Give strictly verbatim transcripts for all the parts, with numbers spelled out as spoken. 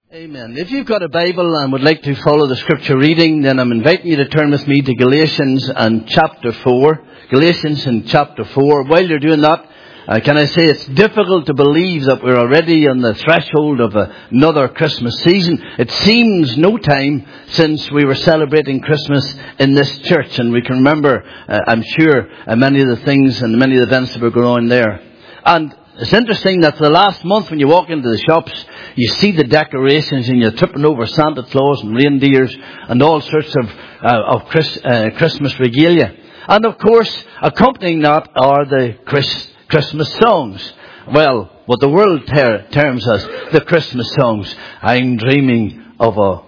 Amen. If you've got a Bible and would like to follow the scripture reading, then I'm inviting you to turn with me to Galatians and chapter four. Galatians in chapter four. While you're doing that, uh, can I say it's difficult to believe that we're already on the threshold of a, another Christmas season. It seems no time since we were celebrating Christmas in this church, and we can remember, uh, I'm sure, uh, many of the things and many of the events that were going on there. And it's interesting that for the last month when you walk into the shops, you see the decorations and you're tripping over Santa Claus and reindeers and all sorts of, uh, of Chris, uh, Christmas regalia. And of course, accompanying that are the Chris, Christmas songs. Well, what the world ter- terms as the Christmas songs. I'm dreaming of a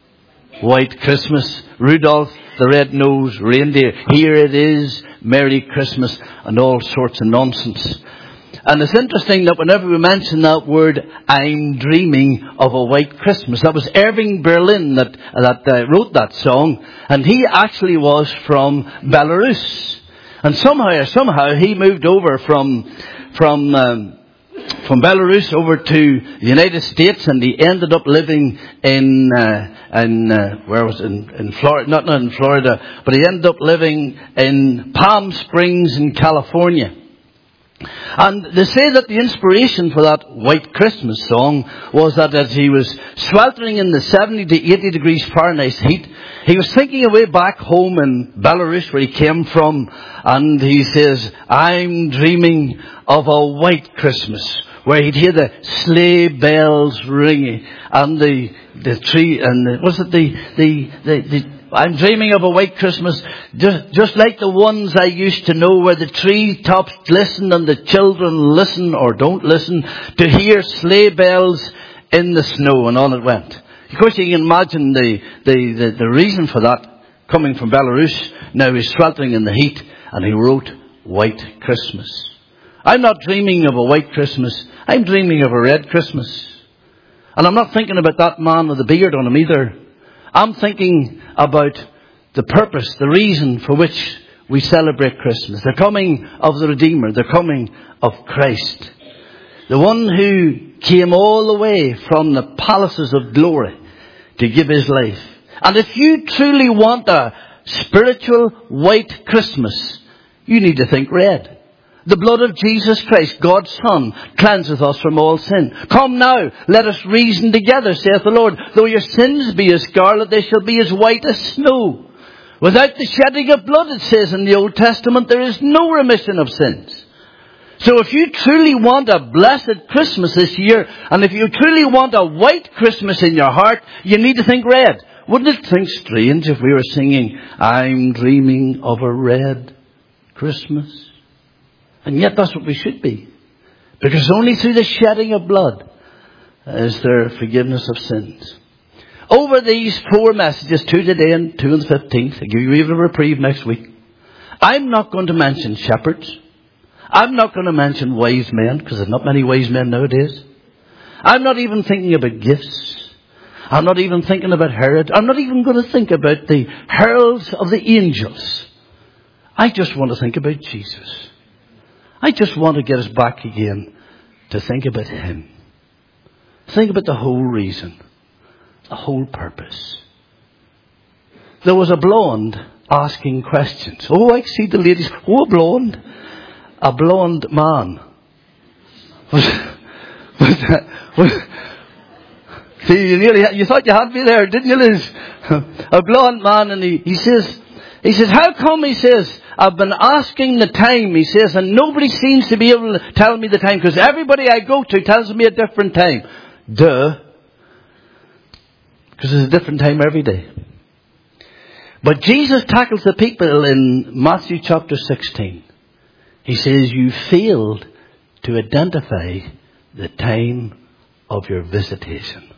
white Christmas, Rudolph the Red-Nosed Reindeer, here it is, Merry Christmas, and all sorts of nonsense. And it's interesting that whenever we mention that word, I'm dreaming of a white Christmas. That was Irving Berlin that, that uh, wrote that song. And he actually was from Belarus. And somehow, somehow he moved over from, from, um, from Belarus over to the United States, and he ended up living in, uh, in, uh, where was it? In, in Florida, not, not in Florida, but he ended up living in Palm Springs in California. And they say that the inspiration for that White Christmas song was that as he was sweltering in the seventy to eighty degrees Fahrenheit heat, he was thinking of way back home in Belarus where he came from, and he says, I'm dreaming of a white Christmas, where he'd hear the sleigh bells ringing and the the tree and the, was it the the the, the I'm dreaming of a white Christmas, just, just like the ones I used to know, where the tree tops glisten and the children listen or don't listen to hear sleigh bells in the snow. And on it went. Of course, you can imagine the, the, the, the reason for that coming from Belarus. Now he's sweltering in the heat, and he wrote White Christmas. I'm not dreaming of a white Christmas. I'm dreaming of a red Christmas. And I'm not thinking about that man with the beard on him either. I'm thinking about the purpose, the reason for which we celebrate Christmas. The coming of the Redeemer, the coming of Christ. The one who came all the way from the palaces of glory to give his life. And if you truly want a spiritual white Christmas, you need to think red. The blood of Jesus Christ, God's Son, cleanseth us from all sin. Come now, let us reason together, saith the Lord. Though your sins be as scarlet, they shall be as white as snow. Without the shedding of blood, it says in the Old Testament, there is no remission of sins. So if you truly want a blessed Christmas this year, and if you truly want a white Christmas in your heart, you need to think red. Wouldn't it think strange if we were singing, I'm dreaming of a red Christmas? And yet that's what we should be. Because only through the shedding of blood is there forgiveness of sins. Over these four messages, two today and two on the fifteenth, I'll give you even a reprieve next week. I'm not going to mention shepherds. I'm not going to mention wise men, because there's not many wise men nowadays. I'm not even thinking about gifts. I'm not even thinking about Herod. I'm not even going to think about the heralds of the angels. I just want to think about Jesus. I just want to get us back again to think about Him. Think about the whole reason. The whole purpose. There was a blonde asking questions. Oh, I see the ladies. Oh, a blonde. A blonde man. Was, was that, was, see, you nearly, you thought you had me there, didn't you, Liz? A blonde man, and he, he says, he says, how come, he says, I've been asking the time, he says, and nobody seems to be able to tell me the time, because everybody I go to tells me a different time. Duh. Because it's a different time every day. But Jesus tackles the people in Matthew chapter sixteen. He says, you failed to identify the time of your visitation.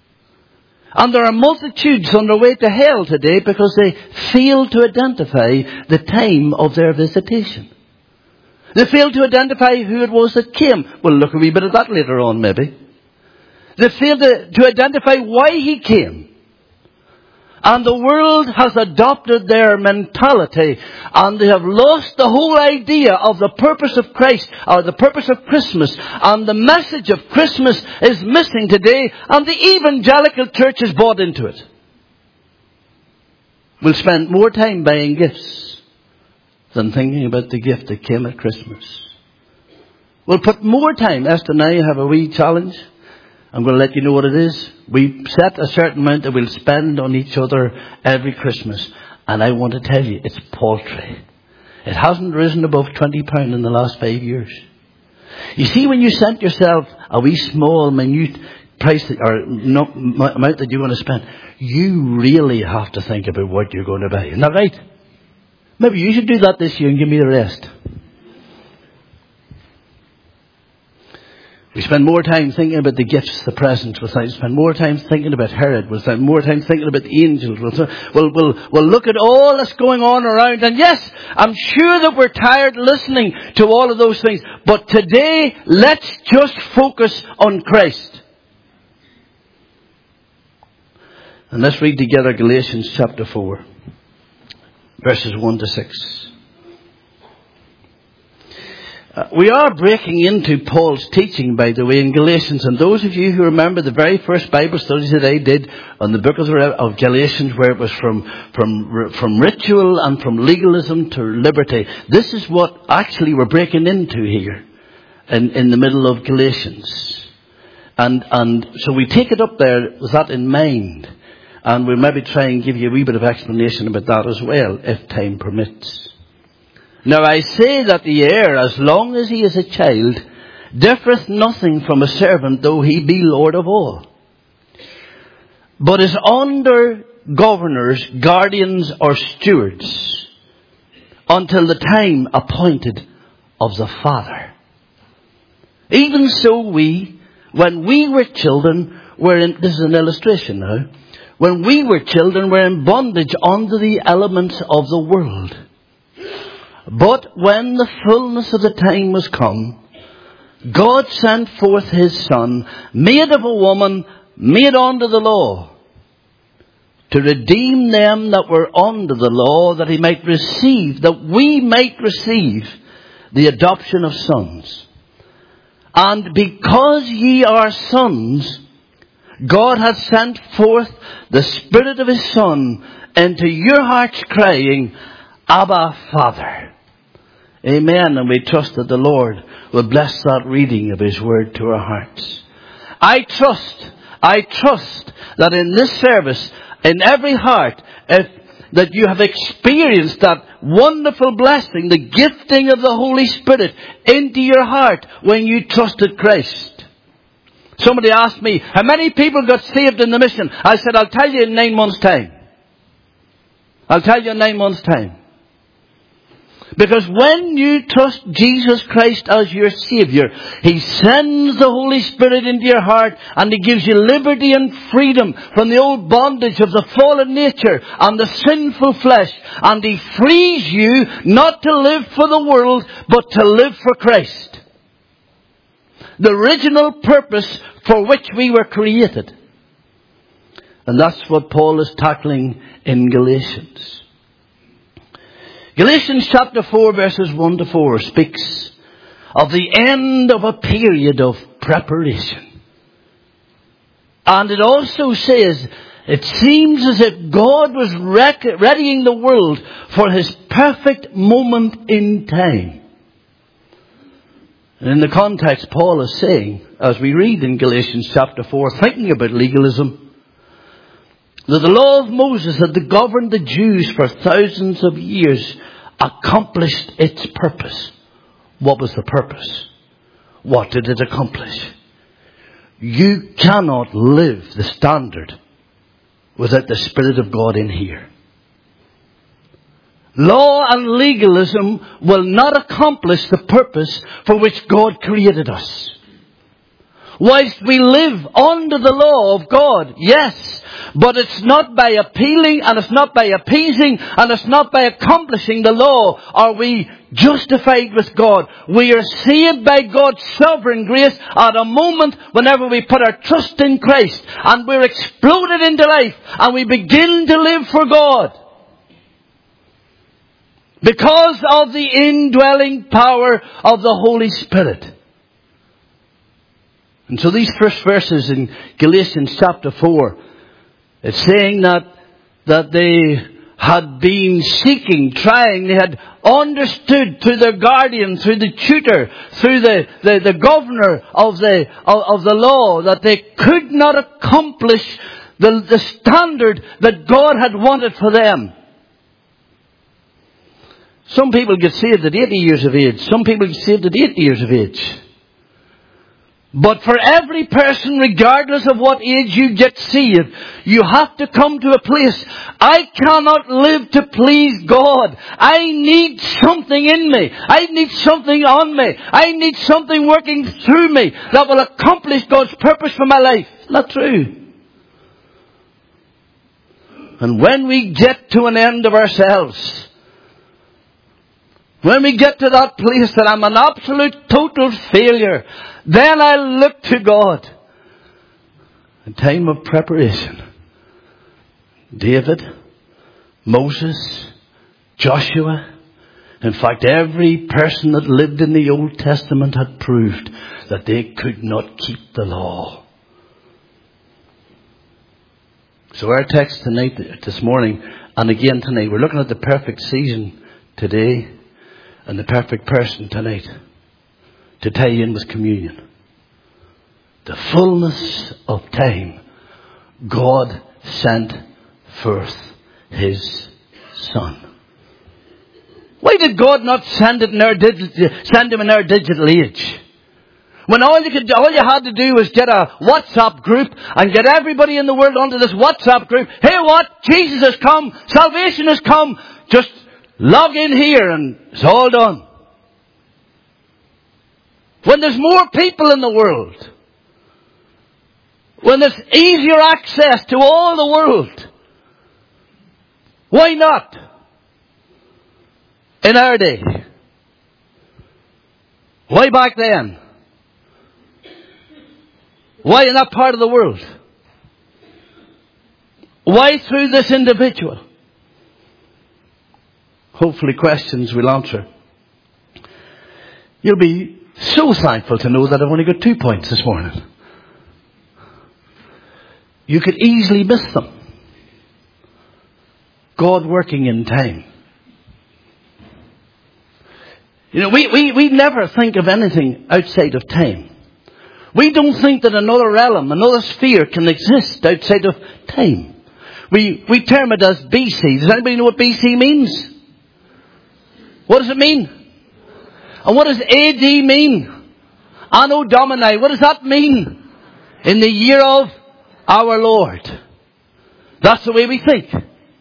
And there are multitudes on their way to hell today because they failed to identify the time of their visitation. They failed to identify who it was that came. We'll look a wee bit at that later on, maybe. They failed to, to identify why he came. And the world has adopted their mentality, and they have lost the whole idea of the purpose of Christ, or the purpose of Christmas. And the message of Christmas is missing today, and the evangelical church has bought into it. We'll spend more time buying gifts than thinking about the gift that came at Christmas. We'll put more time. Esther and I have a wee challenge. I'm going to let you know what it is. We set a certain amount that we'll spend on each other every Christmas. And I want to tell you, it's paltry. It hasn't risen above twenty pounds in the last five years. You see, when you sent yourself a wee small, minute price that, or no, amount that you want to spend, you really have to think about what you're going to buy. Isn't that right? Maybe you should do that this year and give me the rest. We spend more time thinking about the gifts, the presents. We'll spend more time thinking about Herod. We'll spend more time thinking about the angels. We'll, we'll, we'll, we'll look at all that's going on around. And yes, I'm sure that we're tired listening to all of those things. But today, let's just focus on Christ. And let's read together Galatians chapter four, verses one to six. Uh, we are breaking into Paul's teaching, by the way, in Galatians. And those of you who remember the very first Bible studies that I did on the book of, of Galatians, where it was from, from, from ritual and from legalism to liberty, this is what actually we're breaking into here in, in the middle of Galatians. And, and so we take it up there with that in mind. And we'll maybe try and give you a wee bit of explanation about that as well, if time permits. Now I say that the heir, as long as he is a child, differeth nothing from a servant, though he be Lord of all, but is under governors, guardians, or stewards, until the time appointed of the Father. Even so we, when we were children, were in, this is an illustration now, when we were children, were in bondage under the elements of the world. But when the fullness of the time was come, God sent forth his Son, made of a woman, made under the law, to redeem them that were under the law, that he might receive, that we might receive the adoption of sons. And because ye are sons, God hath sent forth the Spirit of his Son into your hearts, crying, Abba, Father. Amen. And we trust that the Lord will bless that reading of his word to our hearts. I trust, I trust that in this service, in every heart, if, that you have experienced that wonderful blessing, the gifting of the Holy Spirit into your heart when you trusted Christ. Somebody asked me, how many people got saved in the mission? I said, I'll tell you in nine months' time. I'll tell you in nine months' time. Because when you trust Jesus Christ as your Savior, he sends the Holy Spirit into your heart, and he gives you liberty and freedom from the old bondage of the fallen nature and the sinful flesh. And he frees you not to live for the world, but to live for Christ. The original purpose for which we were created. And that's what Paul is tackling in Galatians. Galatians chapter four, verses one to four speaks of the end of a period of preparation. And it also says, it seems as if God was rec- readying the world for his perfect moment in time. And in the context, Paul is saying, as we read in Galatians chapter four, thinking about legalism, that the law of Moses that governed the Jews for thousands of years accomplished its purpose. What was the purpose? What did it accomplish? You cannot live the standard without the Spirit of God in here. Law and legalism will not accomplish the purpose for which God created us. Whilst we live under the law of God, yes, But it's not by appealing, and it's not by appeasing, and it's not by accomplishing the law are we justified with God. We are saved by God's sovereign grace at a moment whenever we put our trust in Christ, and we're exploded into life, and we begin to live for God. Because of the indwelling power of the Holy Spirit. And so these first verses in Galatians chapter four, it's saying that, that they had been seeking, trying, they had understood through their guardian, through the tutor, through the, the, the governor of the, of, of the law, that they could not accomplish the, the standard that God had wanted for them. Some people get saved at eighty years of age. Some people get saved at eighty years of age. But for every person, regardless of what age you get saved, you have to come to a place. I cannot live to please God. I need something in me. I need something on me. I need something working through me that will accomplish God's purpose for my life. Isn't that true? And when we get to an end of ourselves, when we get to that place that I'm an absolute total failure, then I look to God. A time of preparation. David, Moses, Joshua. In fact, every person that lived in the Old Testament had proved that they could not keep the law. So our text tonight, this morning, and again tonight, we're looking at the perfect season today. And the perfect person tonight to tie in with communion. The fullness of time, God sent forth His Son. Why did God not send it in our digital, send Him in our digital age? When all you could, all you had to do was get a WhatsApp group and get everybody in the world onto this WhatsApp group. Hey, what? Jesus has come. Salvation has come. Just log in here and it's all done. When there's more people in the world, when there's easier access to all the world, why not in our day? Why back then? Why in that part of the world? Why through this individual? Hopefully questions we'll answer. You'll be so thankful to know that I've only got two points this morning. You could easily miss them. God working in time. You know, we, we, we never think of anything outside of time. We don't think that another realm, another sphere can exist outside of time. We, we term it as B C. Does anybody know what B C means? What does it mean? And what does A D mean? Anno Domini. What does that mean? In the year of our Lord. That's the way we think.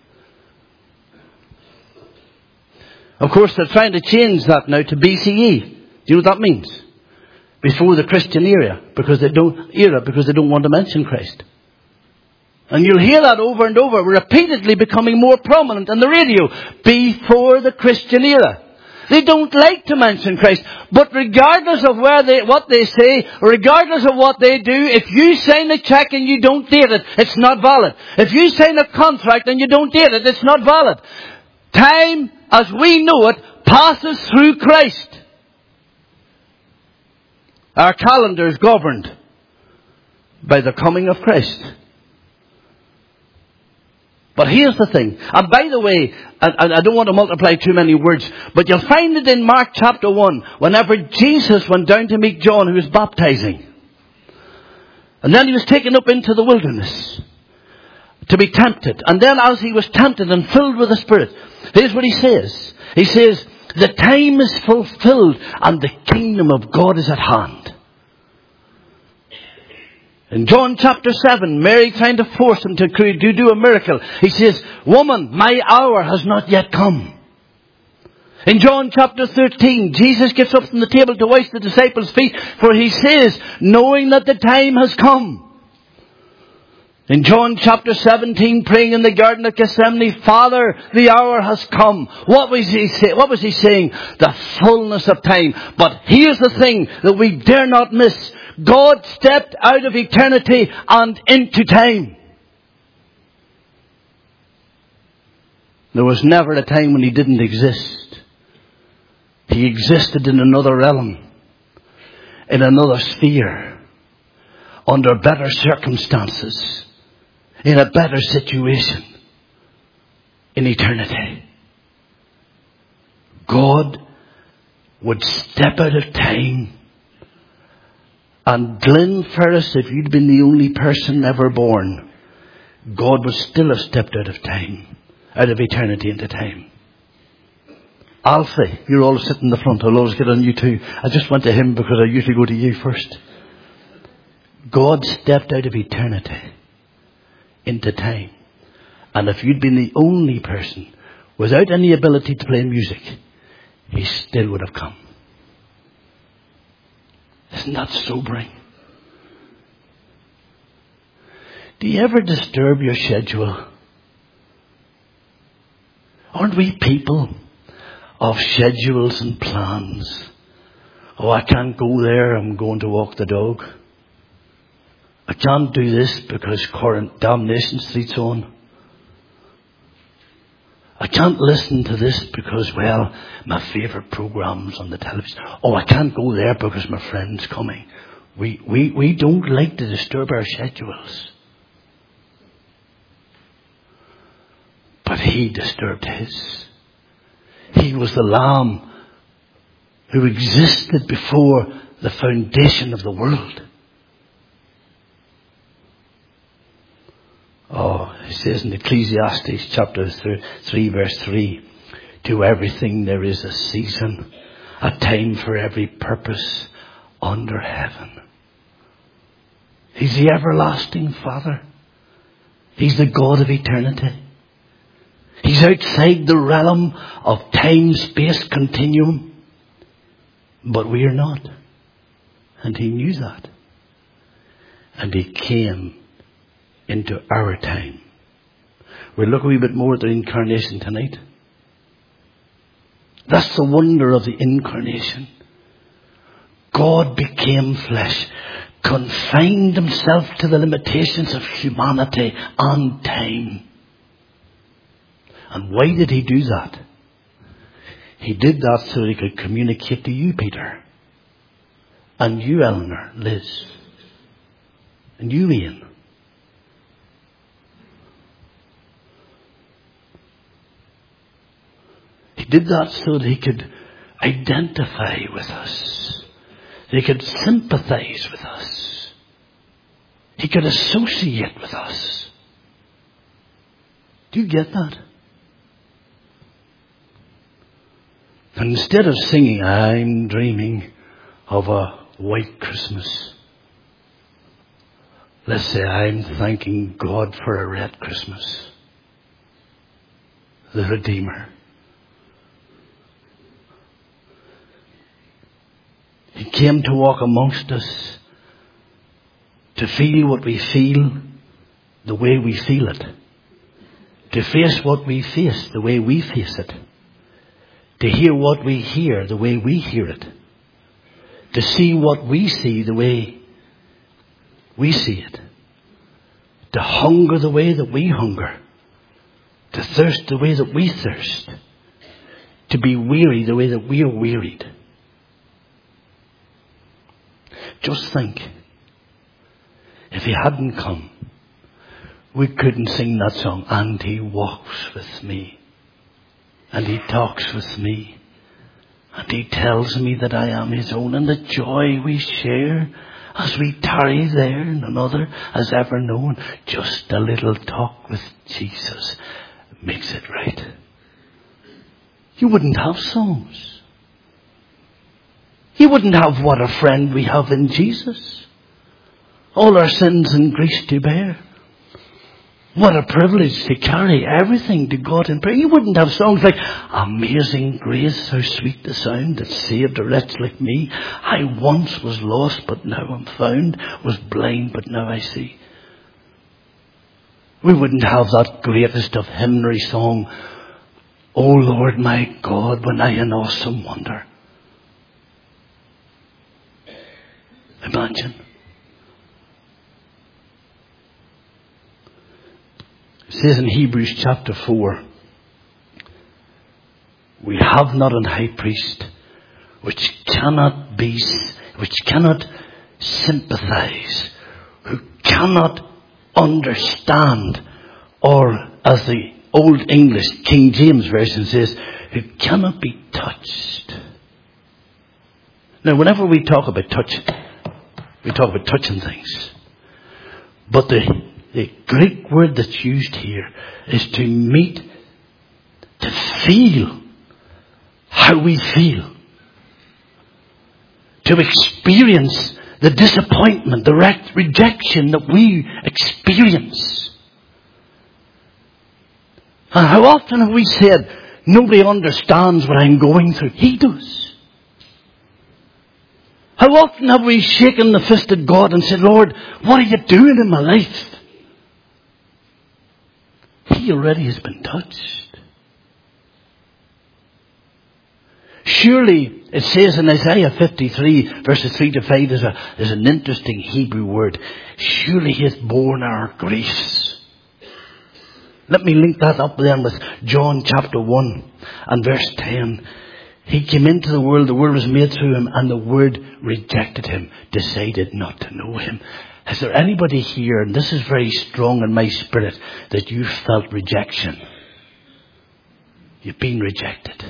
Of course, they're trying to change that now to B C E. Do you know what that means? Before the Christian era, because they don't era because they don't want to mention Christ. And you'll hear that over and over, repeatedly becoming more prominent on the radio. Before the Christian era. They don't like to mention Christ. But regardless of where they, what they say, regardless of what they do, if you sign a check and you don't date it, it's not valid. If you sign a contract and you don't date it, it's not valid. Time, as we know it, passes through Christ. Our calendar is governed by the coming of Christ. But here's the thing. And by the way, I, I don't want to multiply too many words, but you'll find it in Mark chapter one, whenever Jesus went down to meet John who was baptizing. And then he was taken up into the wilderness to be tempted. And then as he was tempted and filled with the Spirit, here's what he says. He says, the time is fulfilled and the kingdom of God is at hand. In John chapter seven, Mary trying to force him to do, do a miracle. He says, woman, my hour has not yet come. In John chapter thirteen, Jesus gets up from the table to wash the disciples' feet, for he says, knowing that the time has come. In John chapter seventeen, praying in the Garden of Gethsemane, Father, the hour has come. What was he say? What was he saying? The fullness of time. But here's the thing that we dare not miss. God stepped out of eternity and into time. There was never a time when he didn't exist. He existed in another realm, in another sphere, under better circumstances, in a better situation, in eternity. God would step out of time. And Glenn Ferris, if you'd been the only person ever born, God would still have stepped out of time, out of eternity into time. Alfie, you're all sitting in the front. I'll always get on you too. I just went to him because I usually go to you first. God stepped out of eternity into time. And if you'd been the only person without any ability to play music, he still would have come. Isn't that sobering? Do you ever disturb your schedule? Aren't we people of schedules and plans? Oh, I can't go there. I'm going to walk the dog. I can't do this because current damnation street's on. I can't listen to this because, well, my favourite program's on the television. Oh, I can't go there because my friend's coming. We, we, we don't like to disturb our schedules. But he disturbed his. He was the Lamb who existed before the foundation of the world. Oh, it says in Ecclesiastes chapter three, verse three, to everything there is a season, a time for every purpose under heaven. He's the everlasting Father. He's the God of eternity. He's outside the realm of time-space continuum. But we are not. And he knew that. And he came into our time. We'll look a wee bit more at the incarnation tonight. That's the wonder of the incarnation. God became flesh, confined himself to the limitations of humanity and time. And why did he do that? He did that so that he could communicate to you, Peter. And you, Eleanor, Liz. And you, Ian. He did that so that he could identify with us. He could sympathize with us. He could associate with us. Do you get that? And instead of singing, I'm dreaming of a white Christmas, let's say, I'm thanking God for a red Christmas. The Redeemer. He came to walk amongst us, to feel what we feel the way we feel it, to face what we face the way we face it, to hear what we hear the way we hear it, to see what we see the way we see it, to hunger the way that we hunger, to thirst the way that we thirst, to be weary the way that we are wearied. Just think, if he hadn't come, we couldn't sing that song, and he walks with me, and he talks with me, and he tells me that I am his own, and the joy we share as we tarry there, none other has ever known. Just a little talk with Jesus makes it right. You wouldn't have songs. You wouldn't have what a friend we have in Jesus. All our sins and griefs to bear. What a privilege to carry everything to God in prayer. You wouldn't have songs like Amazing Grace, how sweet the sound that saved a wretch like me. I once was lost, but now I'm found. Was blind, but now I see. We wouldn't have that greatest of hymnary song, O Lord my God, when I in awesome wonder. Imagine. It says in Hebrews chapter four, we have not an high priest which cannot be, which cannot sympathize, who cannot understand, or as the Old English King James Version says, who cannot be touched. Now, whenever we talk about touch, we talk about touching things. But the, the Greek word that's used here is to meet, to feel how we feel. To experience the disappointment, the re- rejection that we experience. And how often have we said, nobody understands what I'm going through? He does. How often have we shaken the fist at God and said, Lord, what are you doing in my life? He already has been touched. Surely, it says in Isaiah fifty-three, verses three to five, there's, a, there's an interesting Hebrew word. Surely he has borne our griefs. Let me link that up then with John chapter one and verse ten. He came into the world, the world was made through him, and the word rejected him, decided not to know him. Is there anybody here, and this is very strong in my spirit, that you felt rejection? You've been rejected.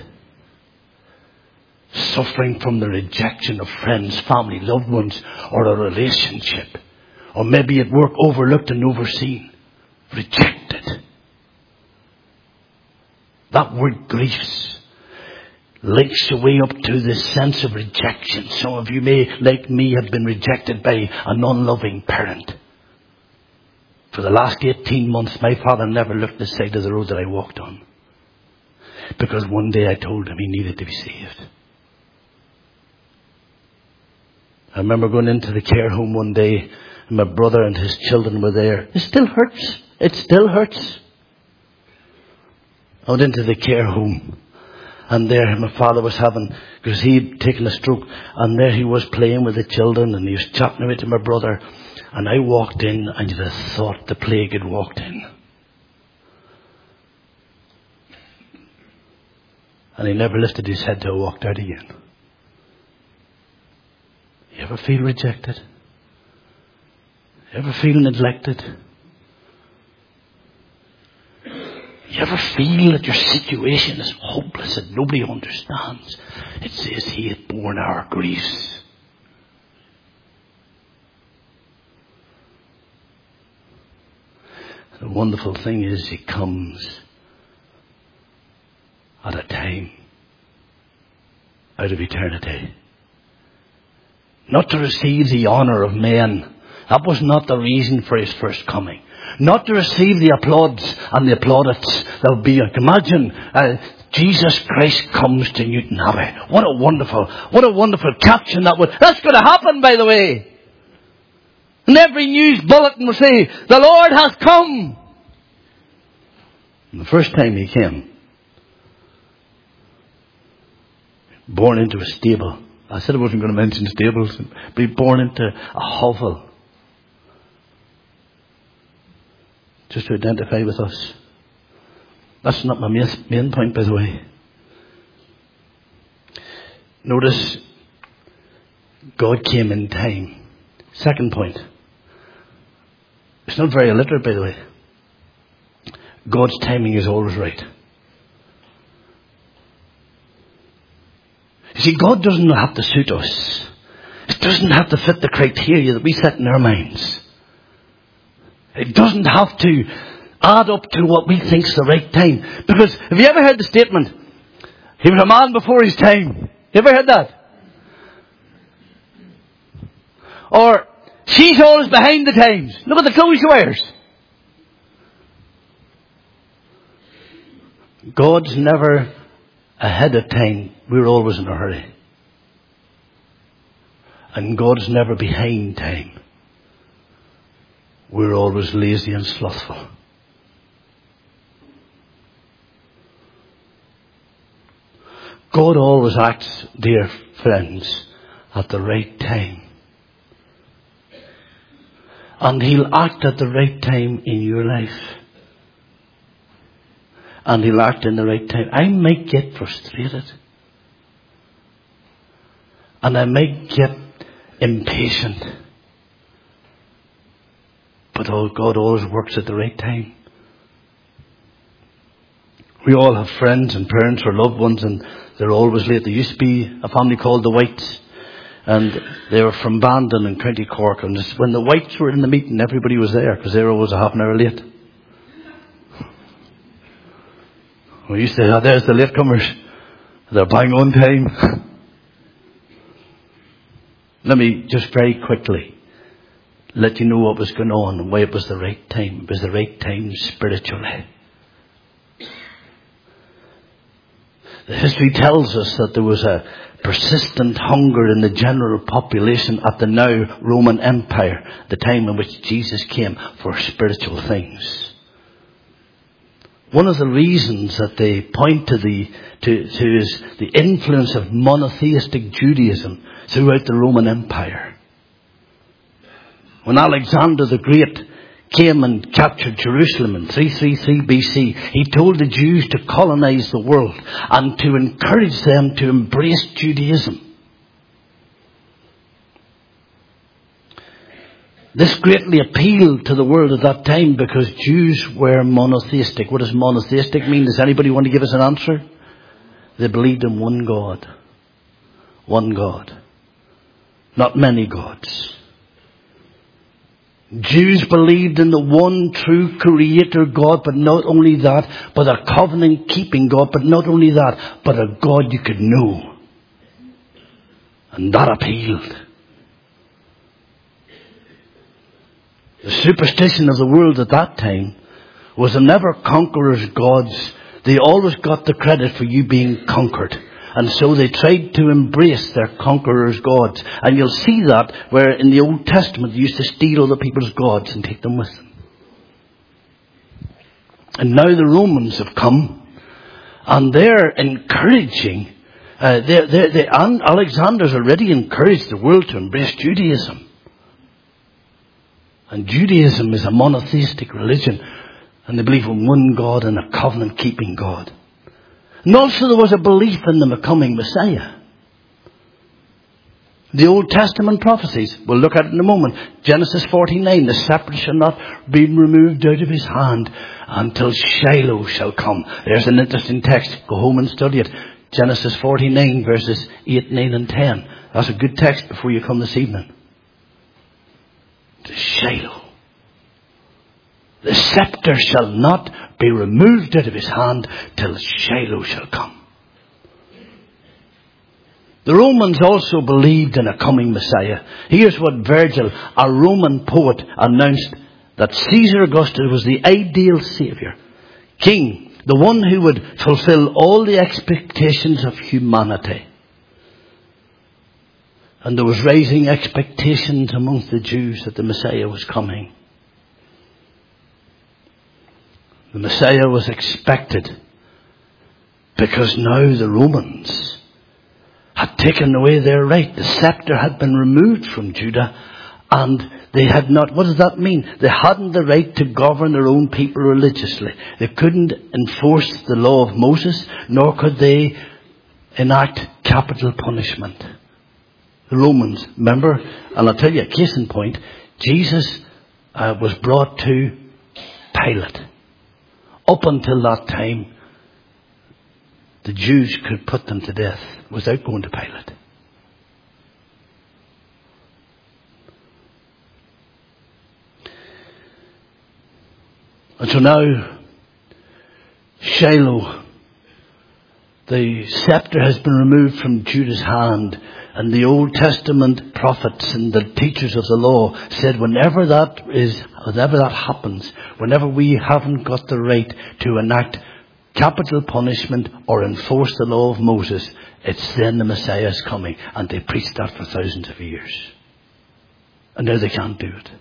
Suffering from the rejection of friends, family, loved ones, or a relationship. Or maybe at work, overlooked and overseen. Rejected. That word griefs links your way up to this sense of rejection. Some of you may, like me, have been rejected by an unloving parent. For the last eighteen months, my father never looked the side of the road that I walked on. Because one day I told him he needed to be saved. I remember going into the care home one day, and my brother and his children were there. It still hurts. It still hurts. I went into the care home, and there my father was having, because he'd taken a stroke, and there he was playing with the children, and he was chatting away to my brother, and I walked in, and you'd have thought the plague had walked in. And he never lifted his head till I walked out again. You ever feel rejected? You ever feel neglected? You ever feel that your situation is hopeless and nobody understands? It says he hath borne our griefs. The wonderful thing is he comes at a time out of eternity. Not to receive the honour of men. That was not the reason for his first coming. Not to receive the applauds and the plaudits that would be. Imagine uh, Jesus Christ comes to Newton Abbey. What a wonderful, what a wonderful caption that would. That's going to happen, by the way. And every news bulletin will say, the Lord has come. And the first time he came, born into a stable. I said I wasn't going to mention stables, but he born into a hovel. Just to identify with us. That's not my main, main point, by the way. Notice, God came in time. Second point. It's not very illiterate, by the way. God's timing is always right. You see, God doesn't have to suit us. It doesn't have to fit the criteria that we set in our minds. It doesn't have to add up to what we think is the right time. Because, have you ever heard the statement, he was a man before his time? You ever heard that? Or, she's always behind the times. Look at the clothes she wears. God's never ahead of time. We're always in a hurry. And God's never behind time. We're always lazy and slothful. God always acts, dear friends, at the right time. And He'll act at the right time in your life. And He'll act in the right time. I might get frustrated. And I might get impatient. But oh, God always works at the right time. We all have friends and parents or loved ones, and they're always late. There used to be a family called the Whites, and they were from Bandon in County Cork. And just when the Whites were in the meeting, everybody was there because they were always a half an hour late. We used to say, oh, there's the latecomers. They're bang on time. Let me just very quickly let you know what was going on and why it was the right time. It was the right time spiritually. The history tells us that there was a persistent hunger in the general population at the now Roman Empire, the time in which Jesus came, for spiritual things. One of the reasons that they point to the to, to is the influence of monotheistic Judaism throughout the Roman Empire. When Alexander the Great came and captured Jerusalem in three thirty-three B C, he told the Jews to colonize the world and to encourage them to embrace Judaism. This greatly appealed to the world at that time because Jews were monotheistic. What does monotheistic mean? Does anybody want to give us an answer? They believed in one God. One God. Not many gods. Jews believed in the one true Creator God, but not only that, but a covenant-keeping God, but not only that, but a God you could know. And that appealed. The superstition of the world at that time was that never conquerors' gods. They always got the credit for you being conquered. And so they tried to embrace their conquerors' gods. And you'll see that where in the Old Testament they used to steal other people's gods and take them with them. And now the Romans have come and they're encouraging, uh, they're, they're, they Alexander's already encouraged the world to embrace Judaism. And Judaism is a monotheistic religion. And they believe in one God and a covenant-keeping God. And also there was a belief in the coming Messiah. The Old Testament prophecies, we'll look at it in a moment. Genesis forty-nine, the scepter shall not be removed out of his hand until Shiloh shall come. There's an interesting text. Go home and study it. Genesis forty-nine, verses eight, nine and ten. That's a good text before you come this evening. To Shiloh. The scepter shall not be removed out of his hand till Shiloh shall come. The Romans also believed in a coming Messiah. Here's what Virgil, a Roman poet, announced: that Caesar Augustus was the ideal Saviour, King, the one who would fulfill all the expectations of humanity. And there was rising expectations amongst the Jews that the Messiah was coming. The Messiah was expected because now the Romans had taken away their right. The scepter had been removed from Judah and they had not, what does that mean? They hadn't the right to govern their own people religiously. They couldn't enforce the law of Moses, nor could they enact capital punishment. The Romans, remember, and I'll tell you a case in point, Jesus uh, was brought to Pilate. Up until that time, the Jews could put them to death without going to Pilate. And so now, Shiloh, the scepter has been removed from Judah's hand, and the Old Testament prophets and the teachers of the law said whenever that is, whenever that happens, whenever we haven't got the right to enact capital punishment or enforce the law of Moses, it's then the Messiah is coming. And they preached that for thousands of years. And now they can't do it.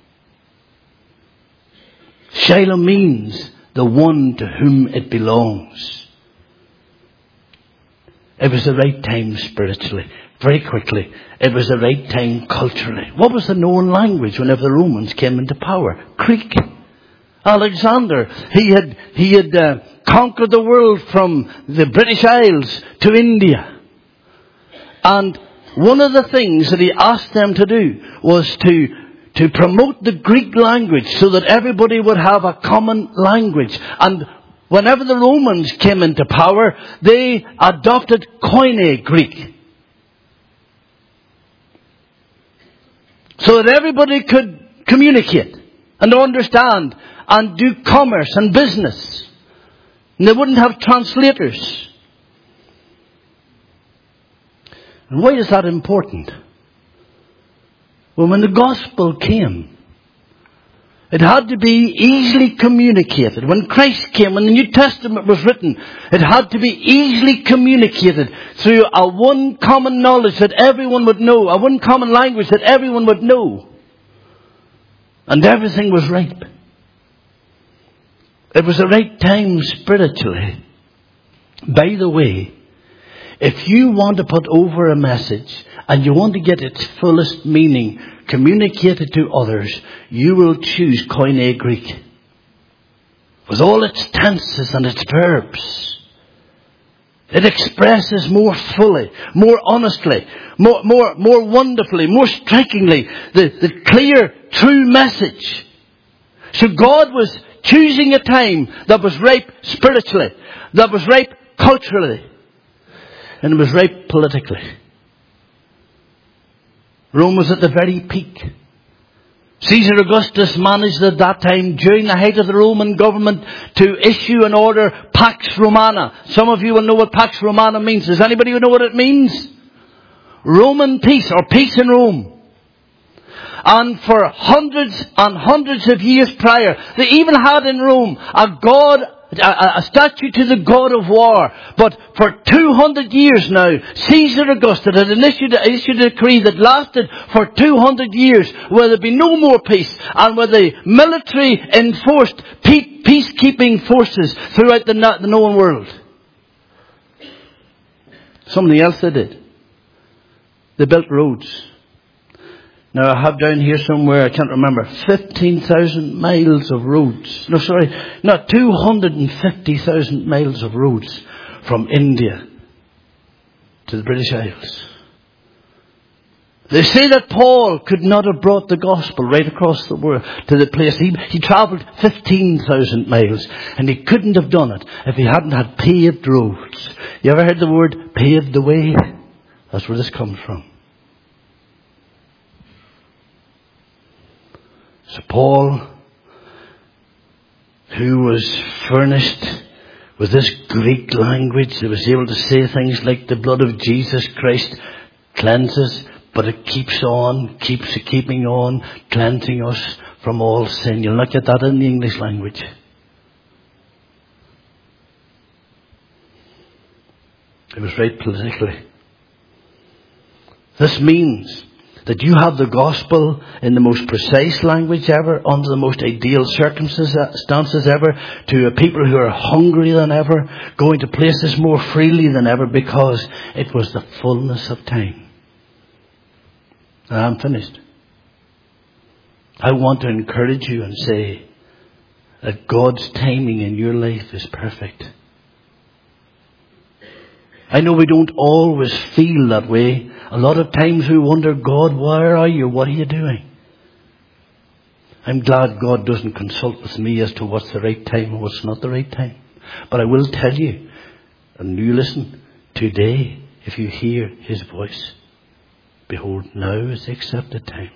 Shiloh means the one to whom it belongs. It was the right time spiritually. Very quickly, it was the right time culturally. What was the known language whenever the Romans came into power? Greek. Alexander, he had, he had uh, conquered the world from the British Isles to India. And one of the things that he asked them to do was to, to promote the Greek language so that everybody would have a common language. And whenever the Romans came into power, they adopted Koine Greek. So that everybody could communicate and understand and do commerce and business. And they wouldn't have translators. And why is that important? Well, when the gospel came, it had to be easily communicated. When Christ came, when the New Testament was written, it had to be easily communicated through a one common knowledge that everyone would know, a one common language that everyone would know. And everything was ripe. It was the right time spiritually. By the way, if you want to put over a message and you want to get its fullest meaning communicated to others, you will choose Koine Greek. With all its tenses and its verbs. It expresses more fully, more honestly, more, more, more wonderfully, more strikingly the, the clear, true message. So God was choosing a time that was ripe spiritually, that was ripe culturally, and it was ripe politically. Rome was at the very peak. Caesar Augustus managed at that time, during the height of the Roman government, to issue an order, Pax Romana. Some of you will know what Pax Romana means. Does anybody know what it means? Roman peace, or peace in Rome. And for hundreds and hundreds of years prior, they even had in Rome a god, a, a statue to the god of war. But for two hundred years now, Caesar Augustus had issued, issued a decree that lasted for two hundred years, where there be no more peace, and where the military enforced peacekeeping forces throughout the, the known world. Something else they did. They built roads. Now I have down here somewhere, I can't remember, fifteen thousand miles of roads. No, sorry, not two hundred fifty thousand miles of roads from India to the British Isles. They say that Paul could not have brought the gospel right across the world to the place. He, he travelled fifteen thousand miles, and he couldn't have done it if he hadn't had paved roads. You ever heard the word paved the way? That's where this comes from. So Paul, who was furnished with this Greek language that was able to say things like the blood of Jesus Christ cleanses, but it keeps on, keeps keeping on, cleansing us from all sin. You'll not get that in the English language. It was right politically. This means that you have the gospel in the most precise language ever, under the most ideal circumstances ever, to a people who are hungry than ever, going to places more freely than ever, because it was the fullness of time. And I'm finished. I want to encourage you and say that God's timing in your life is perfect. I know we don't always feel that way. A lot of times we wonder, God, where are you? What are you doing? I'm glad God doesn't consult with me as to what's the right time and what's not the right time. But I will tell you, and you listen, today, if you hear his voice, behold, now is the accepted time.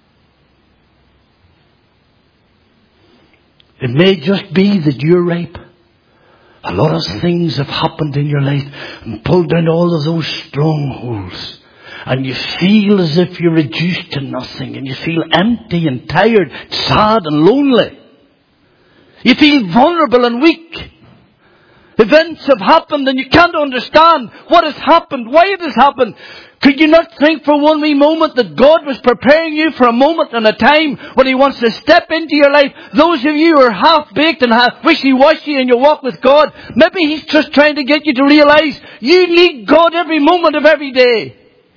It may just be that you're ripe. A lot of things have happened in your life and pulled down all of those strongholds. And you feel as if you're reduced to nothing. And you feel empty and tired, sad and lonely. You feel vulnerable and weak. Events have happened and you can't understand what has happened, why it has happened. Could you not think for one wee moment that God was preparing you for a moment and a time when He wants to step into your life? Those of you who are half-baked and half wishy-washy in your walk with God, maybe He's just trying to get you to realize you need God every moment of every day.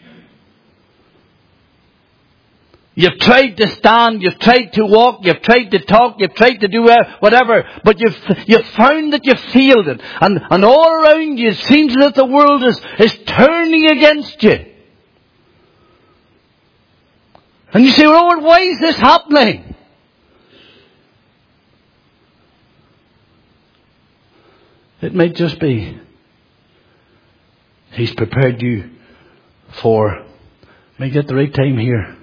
You've tried to stand, you've tried to walk, you've tried to talk, you've tried to do whatever, but you've you've found that you've failed it. And, and all around you it seems as if the world is, is turning against you. And you say, Lord, why is this happening? It might just be He's prepared you for, may get the right time here,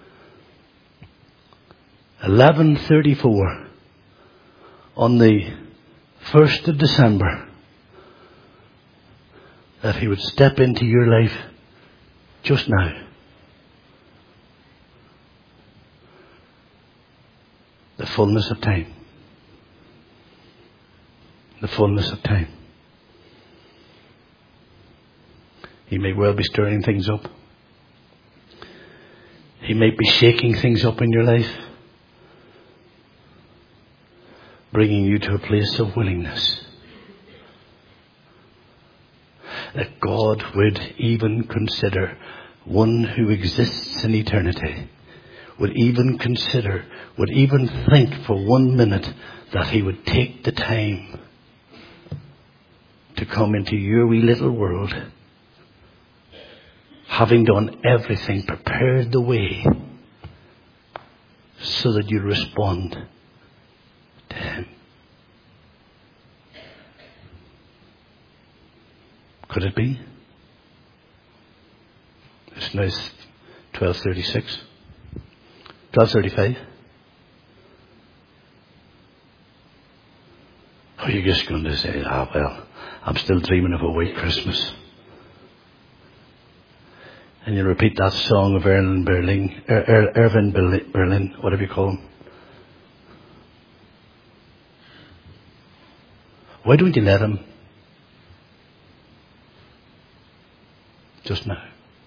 eleven thirty-four on the first of December, that He would step into your life just now. The fullness of time. The fullness of time. He may well be stirring things up. He may be shaking things up in your life, bringing you to a place of willingness. That God would even consider one who exists in eternity, would even consider, would even think for one minute that He would take the time to come into your wee little world, having done everything, prepared the way so that you respond to Him. Could it be? It's now twelve thirty-six. twelve thirty-five. Are you just going to say, ah, well, I'm still dreaming of a white Christmas? And you repeat that song of Irvin Berlin, er, er, Irvin Berlin, whatever you call him. Why don't you let Him just now?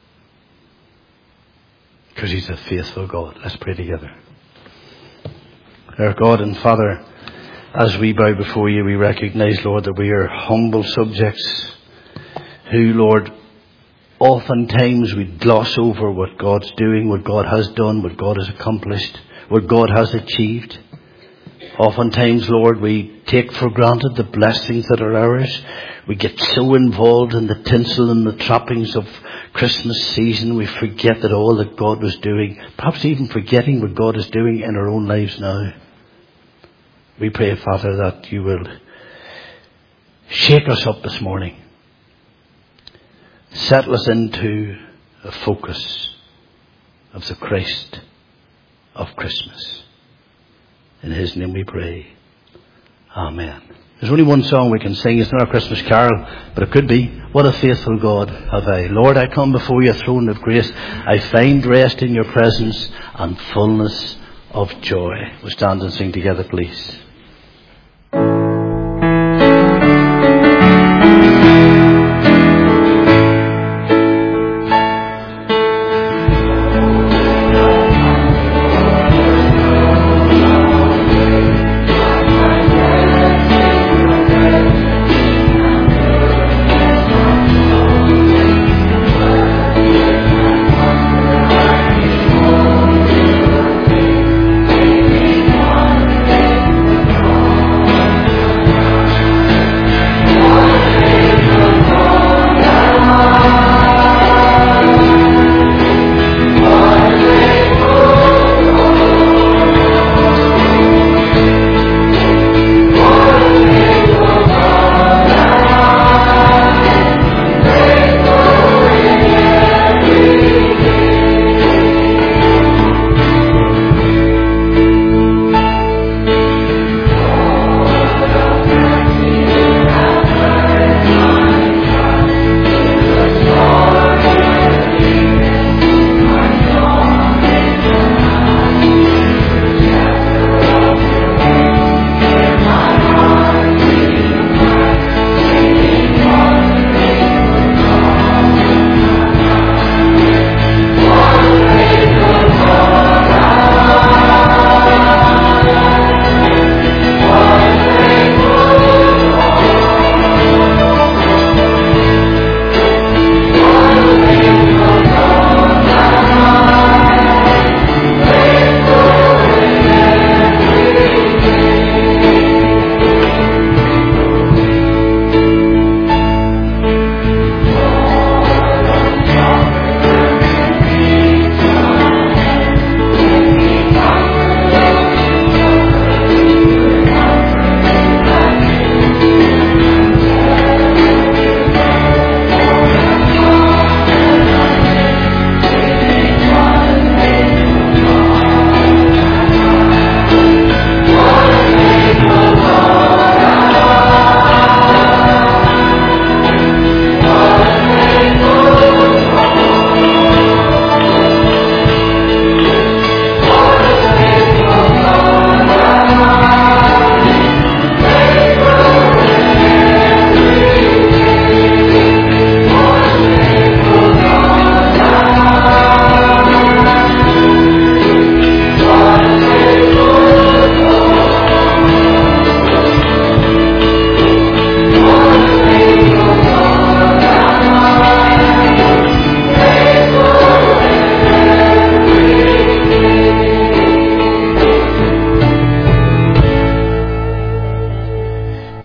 Because He's a faithful God. Let's pray together. Our God and Father, as we bow before You, we recognize, Lord, that we are humble subjects who, Lord, oftentimes we gloss over what God's doing, what God has done, what God has accomplished, what God has achieved. Oftentimes, Lord, we take for granted the blessings that are ours. We get so involved in the tinsel and the trappings of Christmas season, we forget that all that God was doing, perhaps even forgetting what God is doing in our own lives now. We pray, Father, that You will shake us up this morning. Settle us into a focus of the Christ of Christmas. In His name we pray. Amen. There's only one song we can sing. It's not a Christmas carol, but it could be. What a faithful God have I. Lord, I come before Your throne of grace. I find rest in Your presence and fullness of joy. We'll stand and sing together, please. Thank you.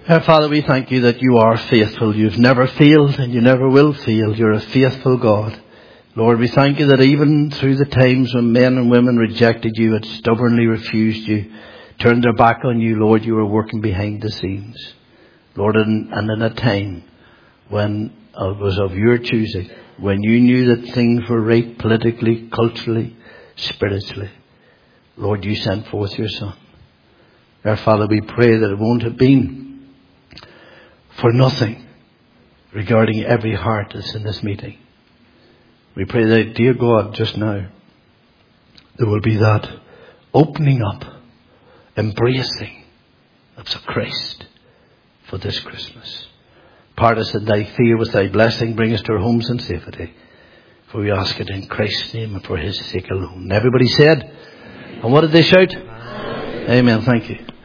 Our Father, we thank you that you are faithful. You've never failed and you never will fail. You're a faithful God. Lord, we thank you that even through the times when men and women rejected you and stubbornly refused you, turned their back on you, Lord, you were working behind the scenes. Lord, and, and in a time when it was of your choosing, when you knew that things were right politically, culturally, spiritually, Lord, you sent forth your Son. Our Father, we pray that it won't have been for nothing regarding every heart that's in this meeting. We pray that, dear God, just now, there will be that opening up, embracing of Christ for this Christmas. Part us in thy fear with thy blessing. Bring us to our homes in safety. For we ask it in Christ's name and for his sake alone. And everybody said, and what did they shout? Amen. Amen. Thank you.